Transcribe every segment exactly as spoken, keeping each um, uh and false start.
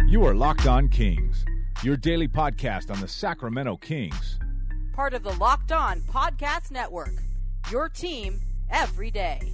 You are Locked On Kings, your daily podcast on the Sacramento Kings. Part of the Locked On Podcast Network, your team every day.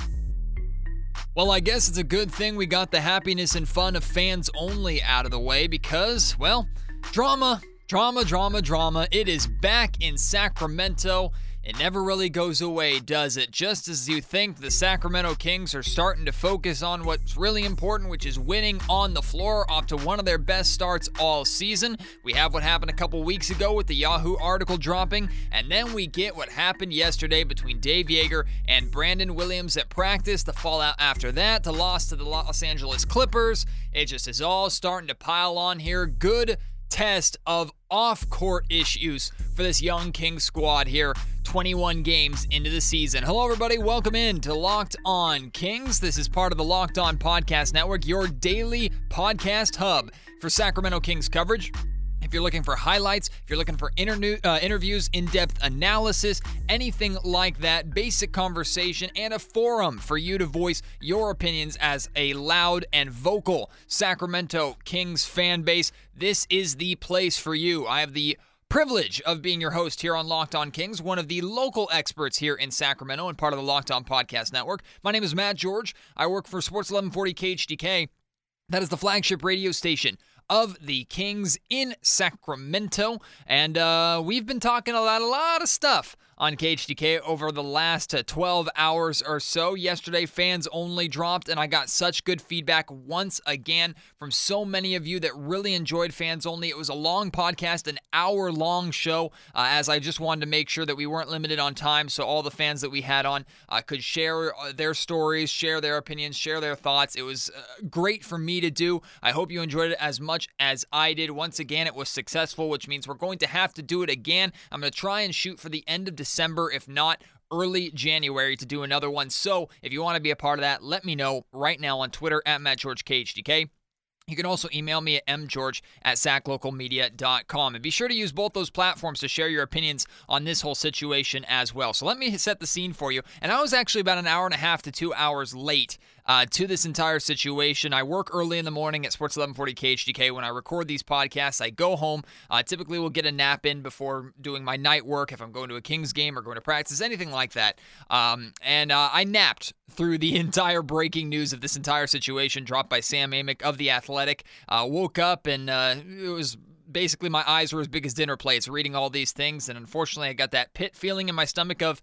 Well, I guess it's a good thing we got the happiness and fun of fans only out of the way because, well, drama, drama, drama, drama. It is back in Sacramento. It never really goes away, does it? Just as you think the Sacramento Kings are starting to focus on what's really important, which is winning on the floor, off to one of their best starts all season. We have what happened a couple weeks ago with the Yahoo article dropping, and then we get what happened yesterday between Dave Joerger and Brandon Williams at practice. The fallout after that, the loss to the Los Angeles Clippers. It just is all starting to pile on here. Good test of off-court issues for this young Kings squad here, twenty-one games into the season. Hello, everybody. Welcome in to Locked On Kings. This is part of the Locked On Podcast Network, your daily podcast hub for Sacramento Kings coverage. If you're looking for highlights, if you're looking for internu- uh, interviews, in-depth analysis, anything like that, basic conversation, and a forum for you to voice your opinions as a loud and vocal Sacramento Kings fan base, this is the place for you. I have the privilege of being your host here on Locked On Kings, one of the local experts here in Sacramento and part of the Locked On Podcast Network. My name is Matt George. I work for Sports eleven forty K H D K. That is the flagship radio station of the Kings in Sacramento, and uh, we've been talking about a lot of stuff on K H D K over the last uh, twelve hours or so. Yesterday, fans only dropped, and I got such good feedback once again from so many of you that really enjoyed fans only. It was a long podcast, an hour-long show, uh, as I just wanted to make sure that we weren't limited on time, so all the fans that we had on uh, could share their stories, share their opinions, share their thoughts. It was uh, great for me to do. I hope you enjoyed it as much as I did. Once again, it was successful, which means we're going to have to do it again. I'm going to try and shoot for the end of December, if not early January, to do another one. So if you want to be a part of that, let me know right now on Twitter at MattGeorgeKHDK. You can also email me at m george at sac local media dot com. And be sure to use both those platforms to share your opinions on this whole situation as well. So let me set the scene for you. And I was actually about an hour and a half to two hours late Uh, to this entire situation. I work early in the morning at Sports eleven forty K H D K. When I record these podcasts, I go home. Uh, typically, we'll get a nap in before doing my night work if I'm going to a Kings game or going to practice, anything like that. Um, and uh, I napped through the entire breaking news of this entire situation dropped by Sam Amick of The Athletic. Uh, woke up and uh, it was basically my eyes were as big as dinner plates reading all these things. And unfortunately, I got that pit feeling in my stomach of,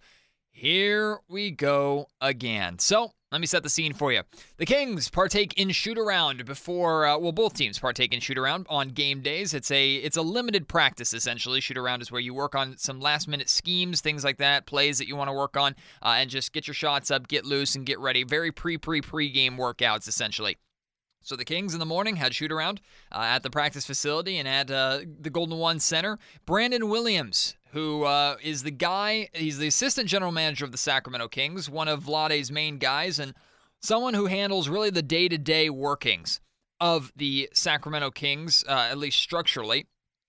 here we go again. So let me set the scene for you. The Kings partake in shoot-around before, uh, well, both teams partake in shoot-around on game days. It's a it's a limited practice, essentially. Shoot-around is where you work on some last-minute schemes, things like that, plays that you want to work on, uh, and just get your shots up, get loose, and get ready. Very pre-pre-pre-game workouts, essentially. So the Kings in the morning had shoot-around uh, at the practice facility and at uh, the Golden One Center. Brandon Williams, who uh, is the guy, he's the assistant general manager of the Sacramento Kings, one of Vlade's main guys, and someone who handles really the day-to-day workings of the Sacramento Kings, uh, at least structurally.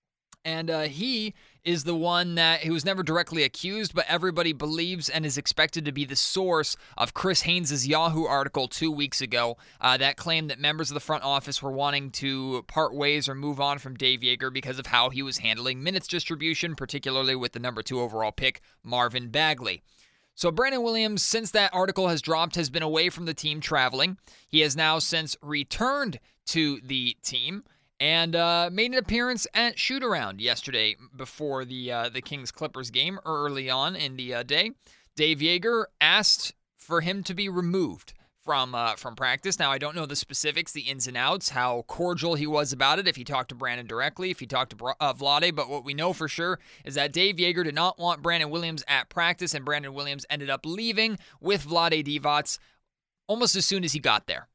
And uh, he is the one that he was never directly accused, but everybody believes and is expected to be the source of Chris Haynes' Yahoo article two weeks ago uh, that claimed that members of the front office were wanting to part ways or move on from Dave Joerger because of how he was handling minutes distribution, particularly with the number two overall pick, Marvin Bagley. So Brandon Williams, since that article has dropped, has been away from the team traveling. He has now since returned to the team and uh, made an appearance at shoot-around yesterday before the uh, the Kings-Clippers game early on in the uh, day. Dave Joerger asked for him to be removed from uh, from practice. Now, I don't know the specifics, the ins and outs, how cordial he was about it, if he talked to Brandon directly, if he talked to uh, Vlade, but what we know for sure is that Dave Joerger did not want Brandon Williams at practice, and Brandon Williams ended up leaving with Vlade Divac almost as soon as he got there.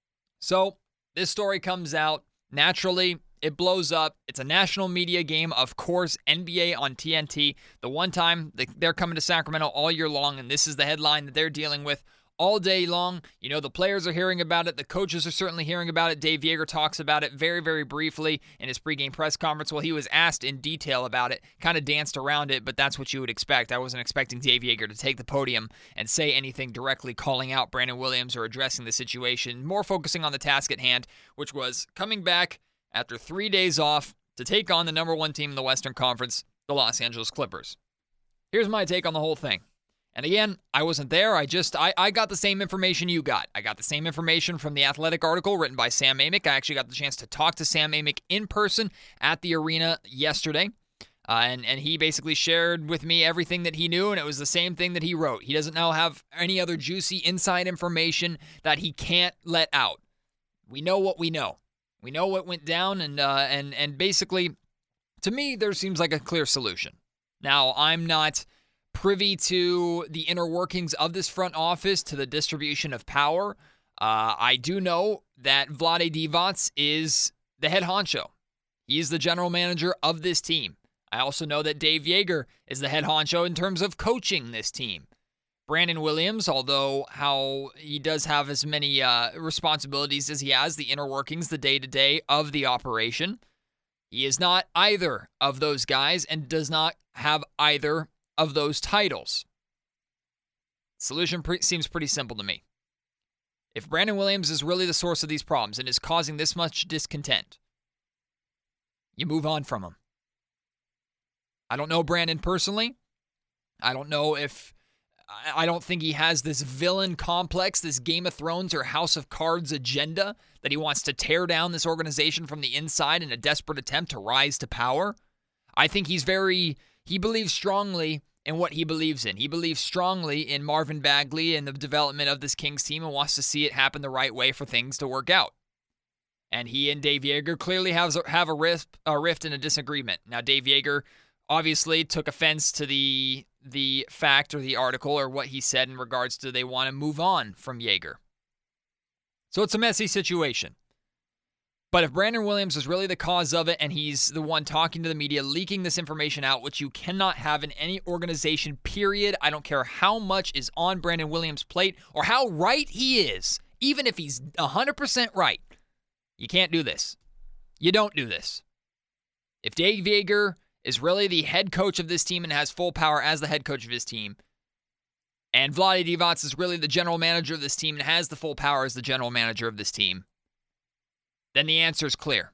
So, this story comes out. Naturally, it blows up. It's a national media game, of course, N B A on T N T. The one time they're coming to Sacramento all year long, and this is the headline that they're dealing with all day long. You know, the players are hearing about it. The coaches are certainly hearing about it. Dave Joerger talks about it very, very briefly in his pregame press conference. Well, he was asked in detail about it, kind of danced around it, but that's what you would expect. I wasn't expecting Dave Joerger to take the podium and say anything directly calling out Brandon Williams or addressing the situation, more focusing on the task at hand, which was coming back after three days off to take on the number one team in the Western Conference, the Los Angeles Clippers. Here's my take on the whole thing. And again, I wasn't there. I just, I, I got the same information you got. I got the same information from the Athletic article written by Sam Amick. I actually got the chance to talk to Sam Amick in person at the arena yesterday. Uh, and, and he basically shared with me everything that he knew, and it was the same thing that he wrote. He doesn't now have any other juicy inside information that he can't let out. We know what we know. We know what went down, and uh, and and basically, to me, there seems like a clear solution. Now, I'm not privy to the inner workings of this front office, to the distribution of power. Uh, I do know that Vlade Divac is the head honcho. He's the general manager of this team. I also know that Dave Joerger is the head honcho in terms of coaching this team. Brandon Williams, although how he does have as many uh, responsibilities as he has, the inner workings, the day-to-day of the operation, he is not either of those guys and does not have either of those titles. Solution pre- seems pretty simple to me. If Brandon Williams is really the source of these problems and is causing this much discontent, you move on from him. I don't know Brandon personally. I don't know if... I don't think he has this villain complex, this Game of Thrones or House of Cards agenda that he wants to tear down this organization from the inside in a desperate attempt to rise to power. I think he's very... He believes strongly in what he believes in. He believes strongly in Marvin Bagley and the development of this Kings team and wants to see it happen the right way for things to work out. And he and Dave Joerger clearly have, have a, rift, a rift and a disagreement. Now, Dave Joerger obviously took offense to the the fact or the article or what he said in regards to they want to move on from Joerger. So it's a messy situation. But if Brandon Williams is really the cause of it and he's the one talking to the media, leaking this information out, which you cannot have in any organization, period. I don't care how much is on Brandon Williams' plate or how right he is, even if he's one hundred percent right. You can't do this. You don't do this. If Dave Joerger is really the head coach of this team and has full power as the head coach of his team, and Vlade Divac is really the general manager of this team and has the full power as the general manager of this team, then the answer is clear.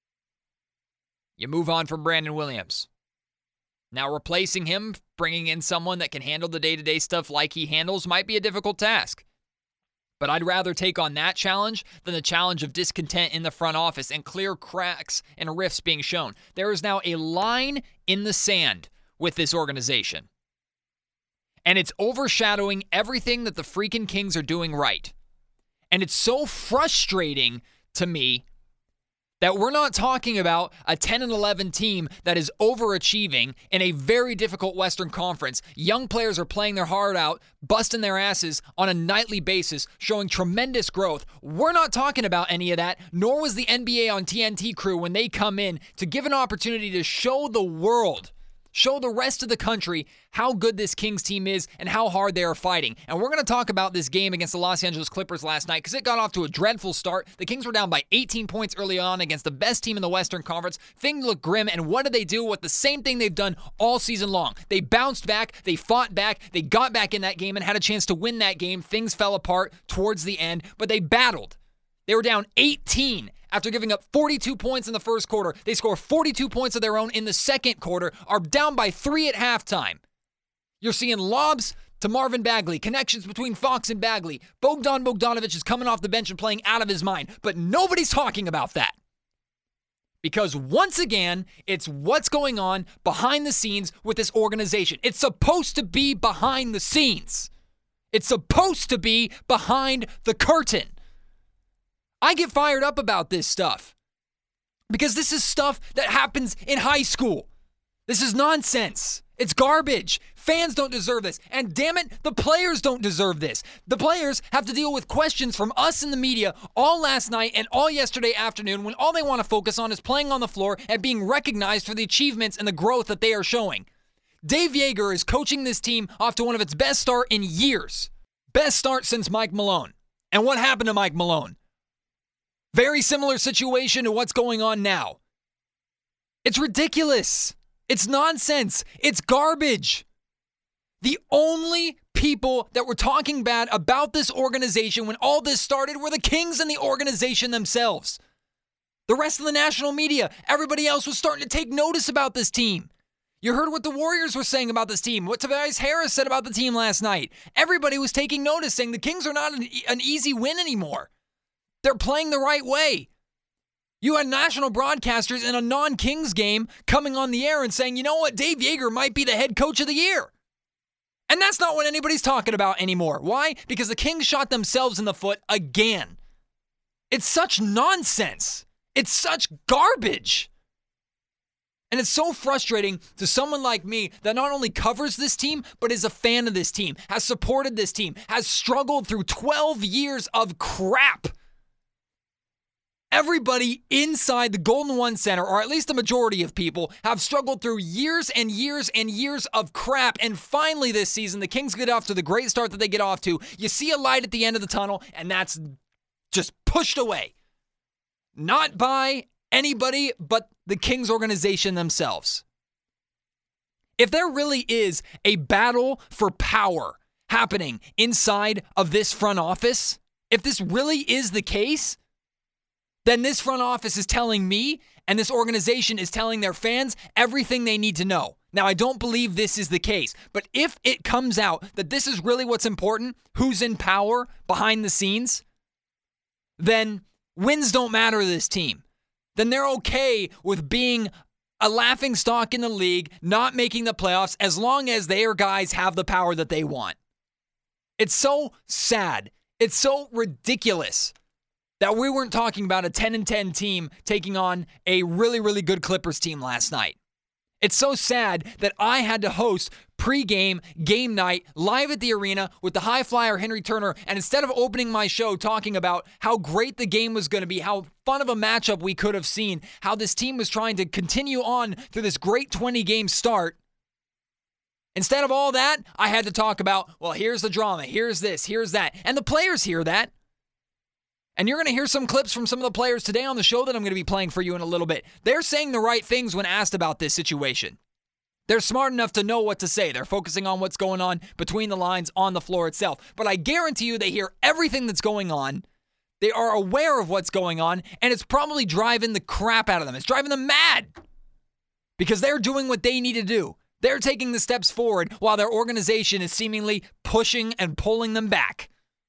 You move on from Brandon Williams. Now, replacing him, bringing in someone that can handle the day-to-day stuff like he handles might be a difficult task. But I'd rather take on that challenge than the challenge of discontent in the front office and clear cracks and rifts being shown. There is now a line in the sand with this organization. And it's overshadowing everything that the freaking Kings are doing right. And it's so frustrating to me that we're not talking about a ten and eleven team that is overachieving in a very difficult Western Conference. Young players are playing their heart out, busting their asses on a nightly basis, showing tremendous growth. We're not talking about any of that, nor was the N B A on T N T crew when they come in to give an opportunity to show the world, show the rest of the country how good this Kings team is and how hard they are fighting. And we're going to talk about this game against the Los Angeles Clippers last night because it got off to a dreadful start. The Kings were down by eighteen points early on against the best team in the Western Conference. Things looked grim, and what did they do? What the same thing they've done all season long. They bounced back, they fought back, they got back in that game and had a chance to win that game. Things fell apart towards the end, but they battled. They were down eighteen after giving up forty-two points in the first quarter. They score forty-two points of their own in the second quarter, are down by three at halftime. You're seeing lobs to Marvin Bagley, connections between Fox and Bagley. Bogdan Bogdanovic is coming off the bench and playing out of his mind, but nobody's talking about that. Because once again, it's what's going on behind the scenes with this organization. It's supposed to be behind the scenes. It's supposed to be behind the curtain. I get fired up about this stuff because this is stuff that happens in high school. This is nonsense. It's garbage. Fans don't deserve this. And damn it, the players don't deserve this. The players have to deal with questions from us in the media all last night and all yesterday afternoon when all they want to focus on is playing on the floor and being recognized for the achievements and the growth that they are showing. Dave Joerger is coaching this team off to one of its best start in years. Best start since Mike Malone. And what happened to Mike Malone? Very similar situation to what's going on now. It's ridiculous. It's nonsense. It's garbage. The only people that were talking bad about this organization when all this started were the Kings and the organization themselves. The rest of the national media, everybody else was starting to take notice about this team. You heard what the Warriors were saying about this team, what Tobias Harris said about the team last night. Everybody was taking notice, saying the Kings are not an, an easy win anymore. They're playing the right way. You had national broadcasters in a non-Kings game coming on the air and saying, you know what, Dave Joerger might be the head coach of the year. And that's not what anybody's talking about anymore. Why? Because the Kings shot themselves in the foot again. It's such nonsense. It's such garbage. And it's so frustrating to someone like me that not only covers this team, but is a fan of this team, has supported this team, has struggled through twelve years of crap. Everybody inside the Golden One Center, or at least the majority of people, have struggled through years and years and years of crap. And finally this season, the Kings get off to the great start that they get off to. You see a light at the end of the tunnel, and that's just pushed away. Not by anybody but the Kings organization themselves. If there really is a battle for power happening inside of this front office, if this really is the case, then this front office is telling me and this organization is telling their fans everything they need to know. Now, I don't believe this is the case, but if it comes out that this is really what's important, who's in power behind the scenes, then wins don't matter to this team. Then they're okay with being a laughingstock in the league, not making the playoffs, as long as their guys have the power that they want. It's so sad. It's so ridiculous that we weren't talking about a ten and ten team taking on a really, really good Clippers team last night. It's so sad that I had to host pregame, game night, live at the arena with the high flyer Henry Turner, and instead of opening my show talking about how great the game was going to be, how fun of a matchup we could have seen, how this team was trying to continue on through this great twenty-game start, instead of all that, I had to talk about, well, here's the drama, here's this, here's that, and the players hear that. And you're going to hear some clips from some of the players today on the show that I'm going to be playing for you in a little bit. They're saying the right things when asked about this situation. They're smart enough to know what to say. They're focusing on what's going on between the lines on the floor itself. But I guarantee you they hear everything that's going on. They are aware of what's going on, and it's probably driving the crap out of them. It's driving them mad because they're doing what they need to do. They're taking the steps forward while their organization is seemingly pushing and pulling them back.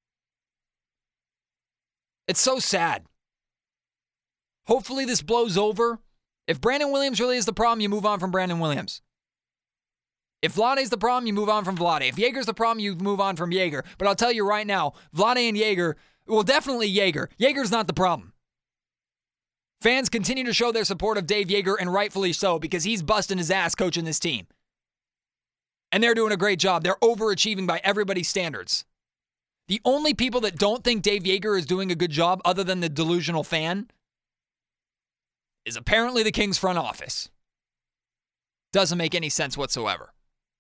It's so sad. Hopefully this blows over. If Brandon Williams really is the problem, you move on from Brandon Williams. If Vlade's the problem, you move on from Vlade. If Joerger's the problem, you move on from Joerger. But I'll tell you right now, Vlade and Joerger, well, definitely Joerger. Joerger's not the problem. Fans continue to show their support of Dave Joerger, and rightfully so, because he's busting his ass coaching this team. And they're doing a great job. They're overachieving by everybody's standards. The only people that don't think Dave Joerger is doing a good job, other than the delusional fan, is apparently the Kings front office. Doesn't make any sense whatsoever.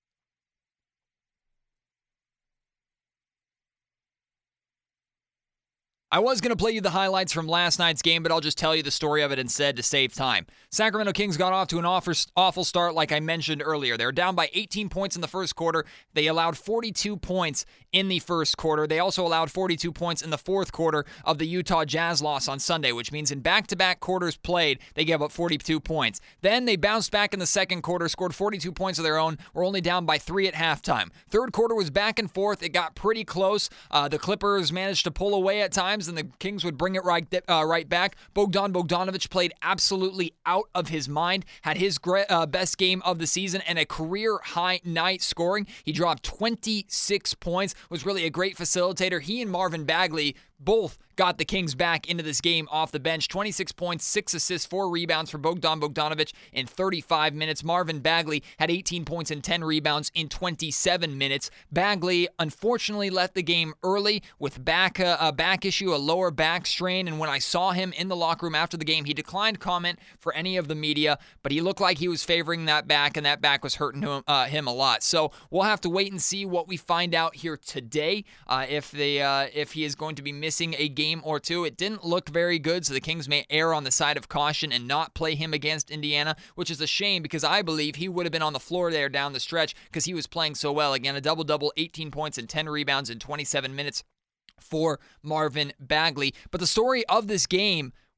I was going to play you the highlights from last night's game, but I'll just tell you the story of it instead to save time. Sacramento Kings got off to an awful start like I mentioned earlier. They were down by eighteen points in the first quarter. They allowed forty-two points in the first quarter. They also allowed forty-two points in the fourth quarter of the Utah Jazz loss on Sunday, which means in back-to-back quarters played, they gave up forty-two points. Then they bounced back in the second quarter, scored forty-two points of their own, were only down by three at halftime. Third quarter was back and forth. It got pretty close. Uh, the Clippers managed to pull away at times, and the Kings would bring it right uh, right back. Bogdan Bogdanovic played absolutely out of his mind, had his uh, best game of the season and a career-high night scoring. He dropped twenty-six points, was really a great facilitator. He and Marvin Bagley both got the Kings back into this game off the bench. twenty-six points, six assists, four rebounds for Bogdan Bogdanovic in thirty-five minutes. Marvin Bagley had eighteen points and ten rebounds in twenty-seven minutes. Bagley unfortunately left the game early with back uh, a back issue, a lower back strain, and when I saw him in the locker room after the game, he declined comment for any of the media, but he looked like he was favoring that back, and that back was hurting him, uh, him a lot. So we'll have to wait and see what we find out here today, uh, if they uh, if he is going to be missing a game or two. It didn't look very good, so the Kings may err on the side of caution and not play him against Indiana, which is a shame because I believe he would have been on the floor there down the stretch because he was playing so well. Again, a double-double, eighteen points and ten rebounds in twenty-seven minutes for Marvin Bagley. But the story of this game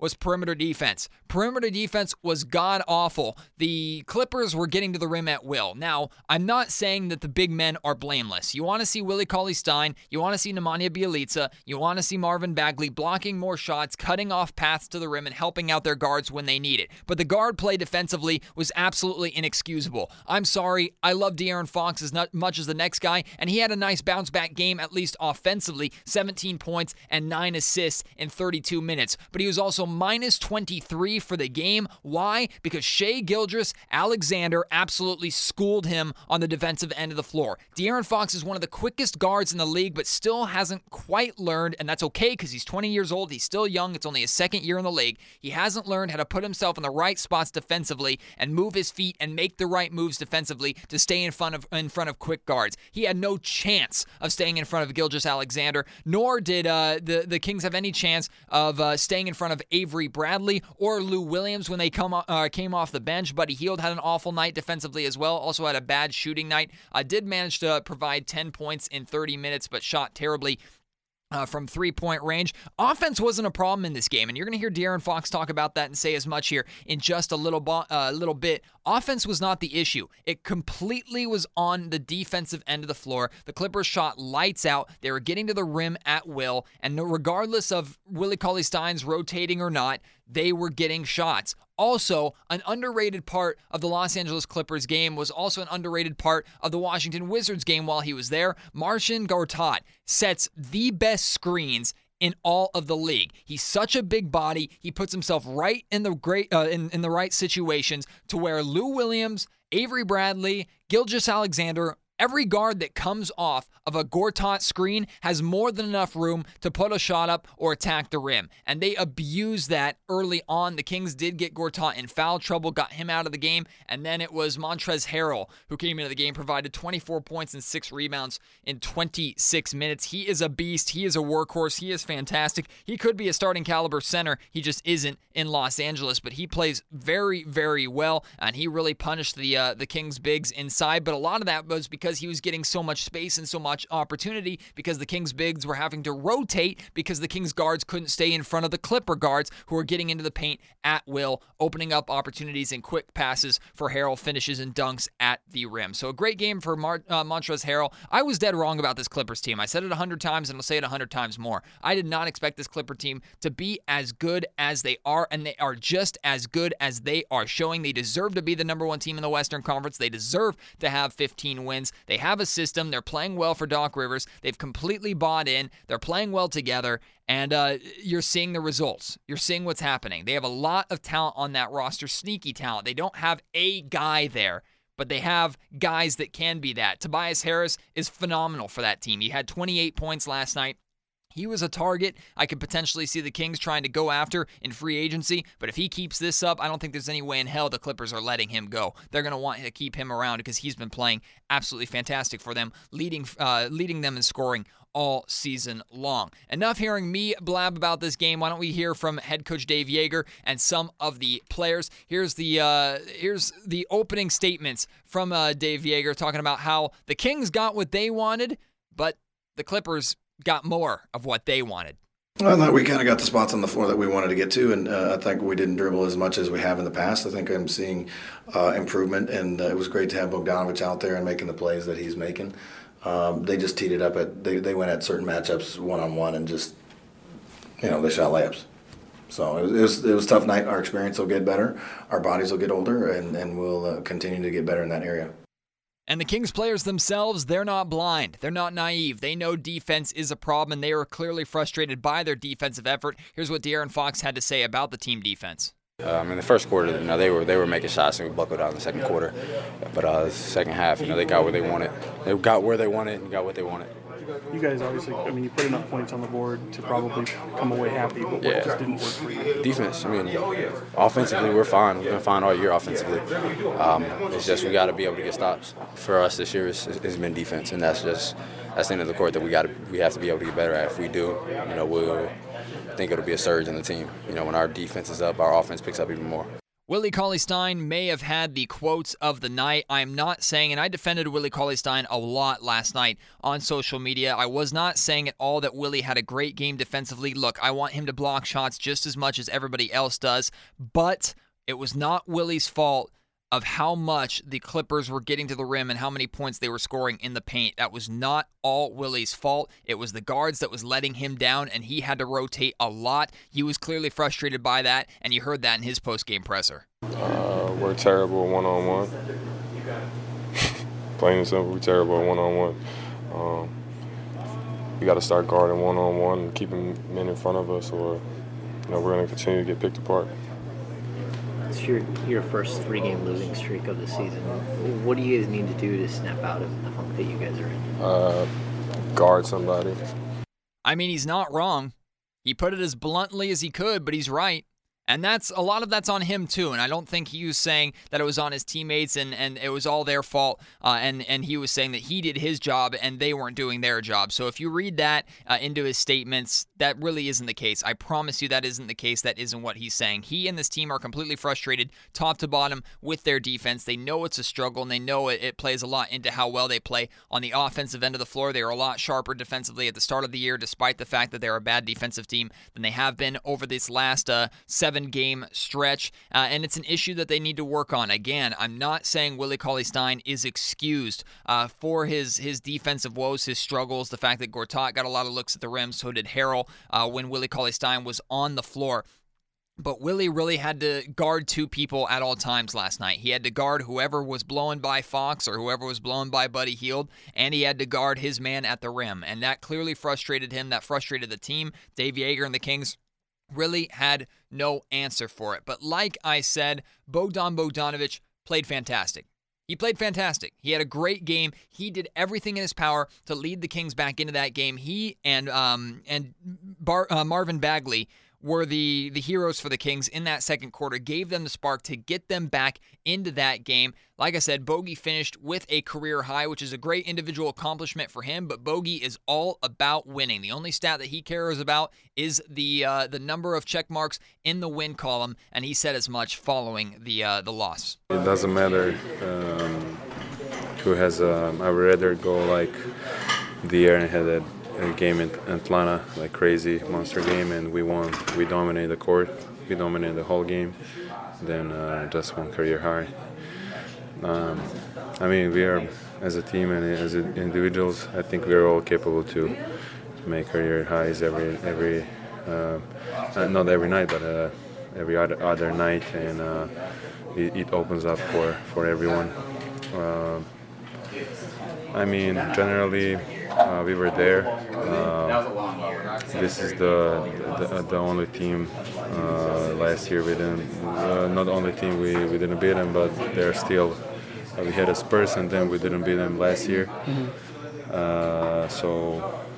was perimeter defense. Perimeter defense was god-awful. The Clippers were getting to the rim at will. Now, I'm not saying that the big men are blameless. You want to see Willie Cauley-Stein, you want to see Nemanja Bjelica, you want to see Marvin Bagley blocking more shots, cutting off paths to the rim, and helping out their guards when they need it. But the guard play defensively was absolutely inexcusable. I'm sorry, I love De'Aaron Fox as not much as the next guy, and he had a nice bounce-back game, at least offensively, seventeen points and nine assists in thirty-two minutes. But he was also minus twenty-three for the game. Why? Because Shai Gilgeous-Alexander absolutely schooled him on the defensive end of the floor. De'Aaron Fox is one of the quickest guards in the league, but still hasn't quite learned, and that's okay because he's twenty years old. He's still young. It's only his second year in the league. He hasn't learned how to put himself in the right spots defensively and move his feet and make the right moves defensively to stay in front of in front of quick guards. He had no chance of staying in front of Gilgeous-Alexander, nor did uh, the, the Kings have any chance of uh, staying in front of Avery Bradley or Lou Williams when they come uh, came off the bench. Buddy Hield had an awful night defensively as well. Also had a bad shooting night. Uh, did manage to provide ten points in thirty minutes, but shot terribly Uh, from three-point range. Offense wasn't a problem in this game, and you're going to hear De'Aaron Fox talk about that and say as much here in just a little, bo- uh, little bit. Offense was not the issue. It completely was on the defensive end of the floor. The Clippers shot lights out. They were getting to the rim at will, and regardless of Willie Cauley-Stein's rotating or not, they were getting shots. Also, an underrated part of the Los Angeles Clippers game was also an underrated part of the Washington Wizards game while he was there. Marcin Gortat sets the best screens in all of the league. He's such a big body. He puts himself right in the great uh, in, in the right situations to where Lou Williams, Avery Bradley, Gilgeous-Alexander, every guard that comes off of a Gortat screen has more than enough room to put a shot up or attack the rim. And they abused that early on. The Kings did get Gortat in foul trouble, got him out of the game, and then it was Montrezl Harrell who came into the game, provided twenty-four points and six rebounds in twenty-six minutes. He is a beast. He is a workhorse. He is fantastic. He could be a starting caliber center. He just isn't in Los Angeles, but he plays very, very well, and he really punished the uh, the Kings bigs inside. But a lot of that was because he was getting so much space and so much opportunity because the Kings bigs were having to rotate because the Kings guards couldn't stay in front of the Clipper guards who were getting into the paint at will, opening up opportunities and quick passes for Harrell, finishes and dunks at the rim. So a great game for Mar- uh, Montrezl Harrell. I was dead wrong about this Clippers team. I said it a hundred times and I'll say it a hundred times more. I did not expect this Clipper team to be as good as they are, and they are just as good as they are showing. They deserve to be the number one team in the Western Conference. They deserve to have fifteen wins. They have a system. They're playing well for Doc Rivers. They've completely bought in. They're playing well together, and uh, you're seeing the results. You're seeing what's happening. They have a lot of talent on that roster, sneaky talent. They don't have a guy there, but they have guys that can be that. Tobias Harris is phenomenal for that team. He had twenty-eight points last night. He was a target I could potentially see the Kings trying to go after in free agency, but if he keeps this up, I don't think there's any way in hell the Clippers are letting him go. They're going to want to keep him around because he's been playing absolutely fantastic for them, leading uh, leading them in scoring all season long. Enough hearing me blab about this game. Why don't we hear from head coach Dave Joerger and some of the players? Here's the uh, here's the opening statements from uh, Dave Joerger talking about how the Kings got what they wanted, but the Clippers got more of what they wanted. I thought we kind of got the spots on the floor that we wanted to get to, and uh, I think we didn't dribble as much as we have in the past. I think I'm seeing uh, improvement, and uh, it was great to have Bogdanovic out there and making the plays that he's making. Um, they just teed it up. At they, they went at certain matchups one-on-one and just, you know, they shot layups. So it was, it was, it was a tough night. Our experience will get better. Our bodies will get older, and, and we'll uh, continue to get better in that area. And the Kings players themselves, they're not blind. They're not naive. They know defense is a problem, and they are clearly frustrated by their defensive effort. Here's what De'Aaron Fox had to say about the team defense. Um, in the first quarter, you know, they were they were making shots, and we buckled out in the second quarter. But uh, the second half, you know, they got where they wanted. They got where they wanted and got what they wanted. You guys obviously, I mean, you put enough points on the board to probably come away happy, but what yeah. just didn't work for you? Defense, I mean, offensively, we're fine. We've been fine all year offensively. Um, it's just we got to be able to get stops. For us this year, it's, it's been defense, and that's just that's the end of the court that we got to we have to be able to get better at. If we do, you know, we'll think it'll be a surge in the team. You know, when our defense is up, our offense picks up even more. Willie Cauley-Stein may have had the quotes of the night. I'm not saying, and I defended Willie Cauley-Stein a lot last night on social media. I was not saying at all that Willie had a great game defensively. Look, I want him to block shots just as much as everybody else does, but it was not Willie's fault of how much the Clippers were getting to the rim and how many points they were scoring in the paint. That was not all Willie's fault. It was the guards that was letting him down, and he had to rotate a lot. He was clearly frustrated by that, and you heard that in his post-game presser. Uh, we're terrible one-on-one. Plain and simple, we're terrible at one-on-one. Um, we got to start guarding one-on-one and keeping men in front of us, or you know, we're going to continue to get picked apart. It's your your first three-game losing streak of the season. What do you guys need to do to snap out of the funk that you guys are in? Uh, guard somebody. I mean, he's not wrong. He put it as bluntly as he could, but he's right. And that's a lot of that's on him too. And I don't think he was saying that it was on his teammates and, and it was all their fault. Uh, and, and he was saying that he did his job and they weren't doing their job. So if you read that uh, into his statements, that really isn't the case. I promise you that isn't the case. That isn't what he's saying. He and this team are completely frustrated, top to bottom, with their defense. They know it's a struggle and they know it, it plays a lot into how well they play on the offensive end of the floor. They are a lot sharper defensively at the start of the year, despite the fact that they're a bad defensive team than they have been over this last uh, seven game stretch, uh, and it's an issue that they need to work on. Again, I'm not saying Willie Cauley-Stein is excused uh, for his his defensive woes, his struggles, the fact that Gortat got a lot of looks at the rim, so did Harrell uh, when Willie Cauley-Stein was on the floor. But Willie really had to guard two people at all times last night. He had to guard whoever was blowing by Fox or whoever was blowing by Buddy Hield, and he had to guard his man at the rim, and that clearly frustrated him. That frustrated the team. Dave Joerger and the Kings really had no answer for it. But like I said, Bogdan Bogdanovic played fantastic. He played fantastic. He had a great game. He did everything in his power to lead the Kings back into that game. He and um and Bar, uh, Marvin Bagley were the, the heroes for the Kings in that second quarter, gave them the spark to get them back into that game. Like I said, Bogey finished with a career high, which is a great individual accomplishment for him, but Bogey is all about winning. The only stat that he cares about is the uh, the number of check marks in the win column, and he said as much following the uh, the loss. It doesn't matter um, who has um, I would rather go like the Aaron had that a game in Atlanta, like crazy monster game, and we won. We dominated the court. We dominated the whole game. Then uh, just one career high. Um, I mean, we are as a team and as individuals. I think we are all capable to make career highs every every uh, not every night, but uh, every other other night, and uh, it, it opens up for for everyone. Uh, I mean, generally. Uh, we were there. Uh, this is the the, the only team uh, last year we didn't. Uh, not the only team we, we didn't beat them, but they're still. Uh, we had a Spurs and then we didn't beat them last year. Mm-hmm. uh, so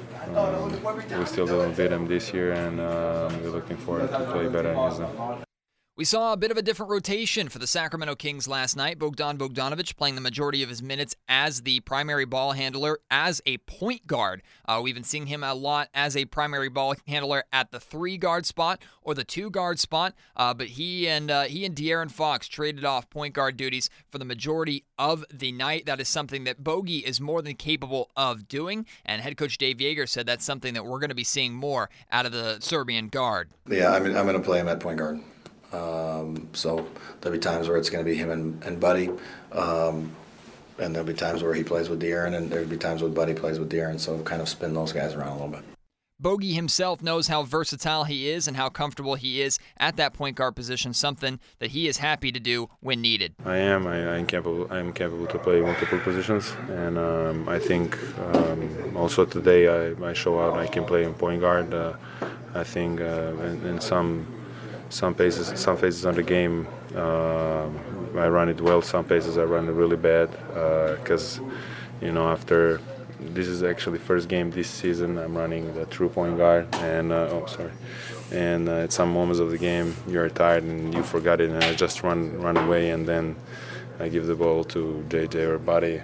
um, we still didn't beat them this year, and uh, we're looking forward to play better against them. We saw a bit of a different rotation for the Sacramento Kings last night. Bogdan Bogdanovic playing the majority of his minutes as the primary ball handler, as a point guard. Uh, we've been seeing him a lot as a primary ball handler at the three-guard spot or the two-guard spot, uh, but he and uh, he and De'Aaron Fox traded off point guard duties for the majority of the night. That is something that Bogey is more than capable of doing, and head coach Dave Joerger said that's something that we're going to be seeing more out of the Serbian guard. Yeah, I mean, I'm going to play him at point guard. Um, so there'll be times where it's going to be him and, and Buddy, um, and there'll be times where he plays with De'Aaron, and there'll be times where Buddy plays with De'Aaron, so kind of spin those guys around a little bit. Bogey himself knows how versatile he is and how comfortable he is at that point guard position, something that he is happy to do when needed. I am. I, I'm capable. I'm capable to play multiple positions, and um, I think um, also today I, I show out. I can play in point guard. Uh, I think uh, in, in some. Some phases, some phases on the game, uh, I run it well. Some phases I run it really bad because, uh, you know, after this is actually first game this season, I'm running the true point guard, and uh, oh sorry, and uh, at some moments of the game you're tired and you forgot it, and I just run run away, and then I give the ball to J J or Buddy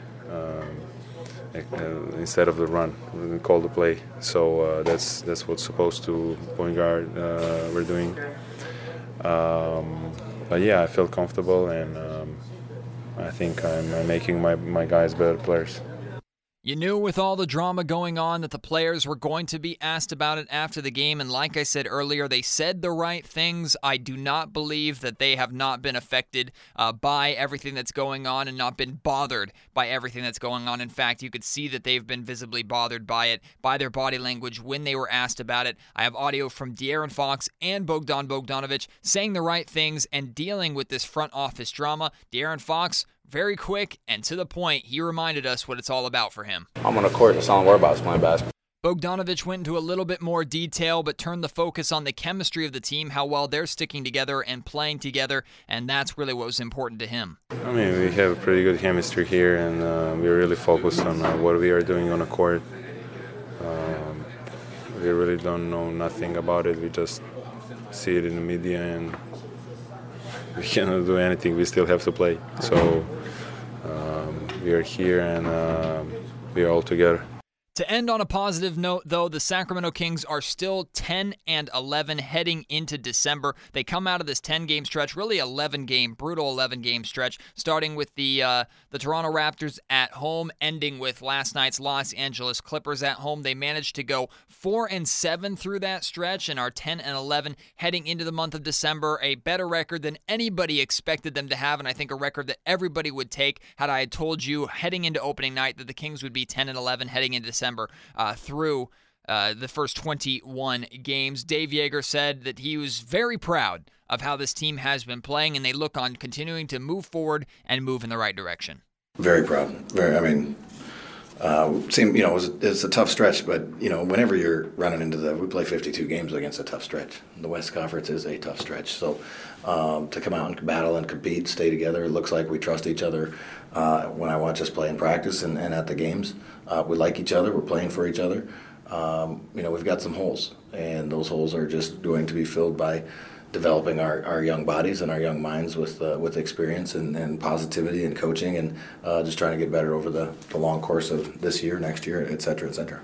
um, uh, instead of the run, we call the play. So uh, that's that's what's supposed to point guard uh, we're doing. Um, but yeah, I feel comfortable, and um, I think I'm, I'm making my, my guys better players. You knew with all the drama going on that the players were going to be asked about it after the game, and like I said earlier, they said the right things. I do not believe that they have not been affected uh, by everything that's going on and not been bothered by everything that's going on. In fact, you could see that they've been visibly bothered by it, by their body language when they were asked about it. I have audio from De'Aaron Fox and Bogdan Bogdanovic saying the right things and dealing with this front office drama. De'Aaron Fox, very quick and to the point, he reminded us what it's all about for him. I'm on the court. That's all I'm worried about is playing basketball. Bogdanovic went into a little bit more detail, but turned the focus on the chemistry of the team, how well they're sticking together and playing together, and that's really what was important to him. I mean, we have a pretty good chemistry here, and uh, we're really focused on uh, what we are doing on the court. Um, we really don't know nothing about it. We just see it in the media, and we cannot do anything. We still have to play. So um, we are here, and uh, we are all together. To end on a positive note, though, the Sacramento Kings are still ten and eleven heading into December. They come out of this ten-game stretch, really eleven-game, brutal eleven-game stretch, starting with the uh, the Toronto Raptors at home, ending with last night's Los Angeles Clippers at home. They managed to go four and seven through that stretch and are ten and eleven heading into the month of December. A better record than anybody expected them to have, and I think a record that everybody would take had I had told you heading into opening night that the Kings would be ten and eleven heading into December. December uh, through uh, the first twenty-one games. Dave Joerger said that he was very proud of how this team has been playing, and they look on continuing to move forward and move in the right direction. Very proud. Very. I mean, uh, seem you know it was, it's a tough stretch, but you know whenever you're running into the we play fifty-two games against a tough stretch. The West Conference is a tough stretch, so um, to come out and battle and compete, stay together. It looks like we trust each other. Uh, when I watch us play in practice and, and at the games, uh, we like each other. We're playing for each other. Um, you know, we've got some holes, and those holes are just going to be filled by developing our, our young bodies and our young minds with uh, with experience and, and positivity and coaching, and uh, just trying to get better over the, the long course of this year, next year, et cetera, et cetera.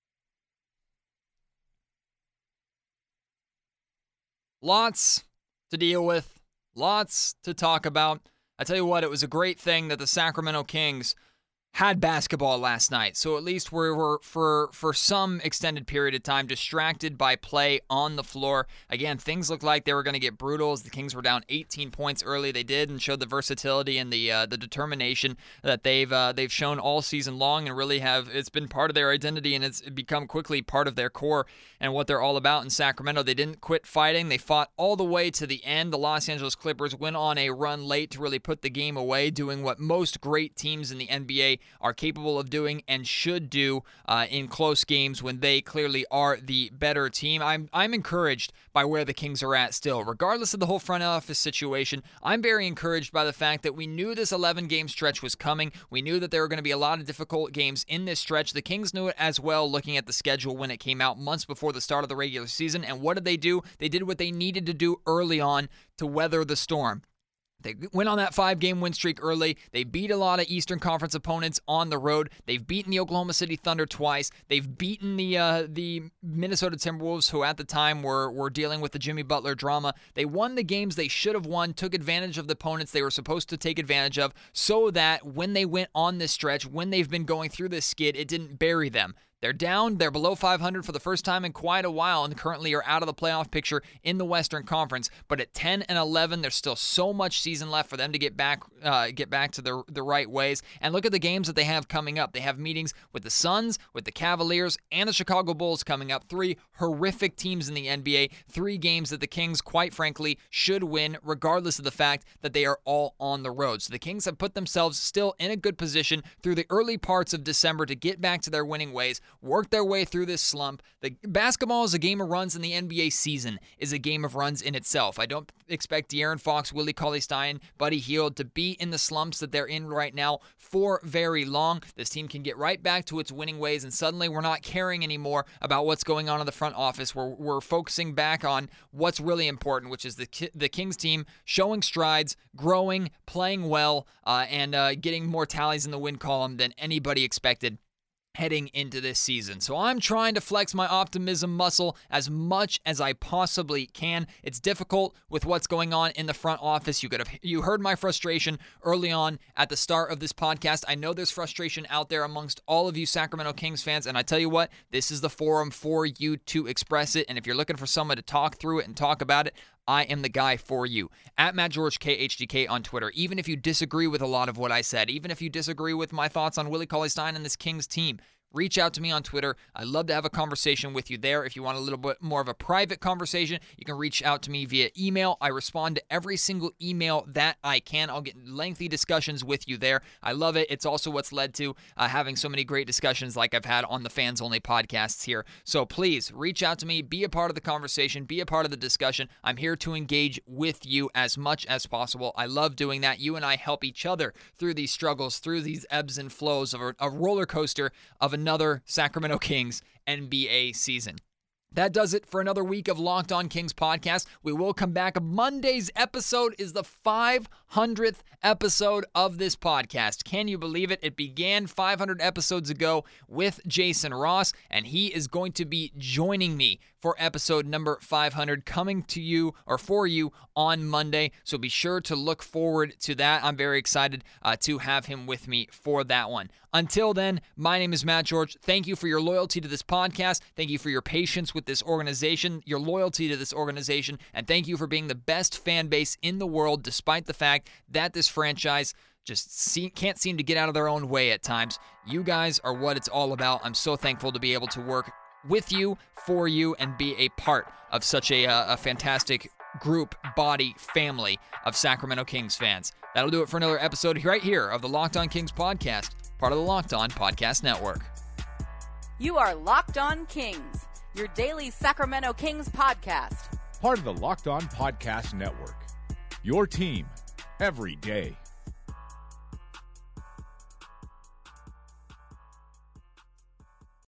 Lots to deal with, lots to talk about. I tell you what, it was a great thing that the Sacramento Kings had basketball last night, so at least we were, for for some extended period of time, distracted by play on the floor. Again, things looked like they were going to get brutal as the Kings were down eighteen points early. They did, and showed the versatility and the uh, the determination that they've uh, they've shown all season long, and really have it's been part of their identity, and it's become quickly part of their core and what they're all about in Sacramento. They didn't quit fighting. They fought all the way to the end. The Los Angeles Clippers went on a run late to really put the game away, doing what most great teams in the N B A are capable of doing and should do uh, in close games when they clearly are the better team. I'm I'm encouraged by where the Kings are at still. Regardless of the whole front office situation, I'm very encouraged by the fact that we knew this eleven-game stretch was coming. We knew that there were going to be a lot of difficult games in this stretch. The Kings knew it as well, looking at the schedule when it came out months before the start of the regular season. And what did they do? They did what they needed to do early on to weather the storm. They went on that five-game win streak early. They beat a lot of Eastern Conference opponents on the road. They've beaten the Oklahoma City Thunder twice. They've beaten the uh, the Minnesota Timberwolves, who at the time were, were dealing with the Jimmy Butler drama. They won the games they should have won, took advantage of the opponents they were supposed to take advantage of, so that when they went on this stretch, when they've been going through this skid, it didn't bury them. They're down. They're below five hundred for the first time in quite a while, and currently are out of the playoff picture in the Western Conference. But at ten and eleven, there's still so much season left for them to get back, uh, get back to the the right ways. And look at the games that they have coming up. They have meetings with the Suns, with the Cavaliers, and the Chicago Bulls coming up. Three horrific teams in the N B A. Three games that the Kings, quite frankly, should win, regardless of the fact that they are all on the road. So the Kings have put themselves still in a good position through the early parts of December to get back to their winning ways, work their way through this slump. The basketball is a game of runs, and the N B A season is a game of runs in itself. I don't expect De'Aaron Fox, Willie Cauley-Stein, Buddy Hield to be in the slumps that they're in right now for very long. This team can get right back to its winning ways, and suddenly we're not caring anymore about what's going on in the front office. We're, we're focusing back on what's really important, which is the the Kings team showing strides, growing, playing well, uh, and uh, getting more tallies in the win column than anybody expected heading into this season. So I'm trying to flex my optimism muscle as much as I possibly can. It's difficult with what's going on in the front office. You could have you heard my frustration early on at the start of this podcast. I know there's frustration out there amongst all of you Sacramento Kings fans, and I tell you what, this is the forum for you to express it. And if you're looking for someone to talk through it and talk about it, I am the guy for you. At Matt George K H D K on Twitter. Even if you disagree with a lot of what I said, even if you disagree with my thoughts on Willie Cauley-Stein and this Kings team, reach out to me on Twitter. I'd love to have a conversation with you there. If you want a little bit more of a private conversation, you can reach out to me via email. I respond to every single email that I can. I'll get lengthy discussions with you there. I love it. It's also what's led to uh, having so many great discussions like I've had on the Fans Only podcasts here. So please reach out to me. Be a part of the conversation. Be a part of the discussion. I'm here to engage with you as much as possible. I love doing that. You and I help each other through these struggles, through these ebbs and flows of a, a roller coaster of another Sacramento Kings N B A season. That does it for another week of Locked On Kings podcast. We will come back. Monday's episode is the five hundredth episode of this podcast. Can you believe it? It began five hundred episodes ago with Jason Ross, and he is going to be joining me for episode number five hundred coming to you or for you on Monday. So be sure to look forward to that. I'm very excited uh, to have him with me for that one. Until then, my name is Matt George. Thank you for your loyalty to this podcast. Thank you for your patience with this organization, your loyalty to this organization, and thank you for being the best fan base in the world, despite the fact that this franchise just see, can't seem to get out of their own way at times. You guys are what it's all about. I'm so thankful to be able to work with you, for you, and be a part of such a, a, a fantastic group, body, family of Sacramento Kings fans. That'll do it for another episode right here of the Locked On Kings podcast, part of the Locked On Podcast Network. You are Locked On Kings, your daily Sacramento Kings podcast. Part of the Locked On Podcast Network. Your team every day.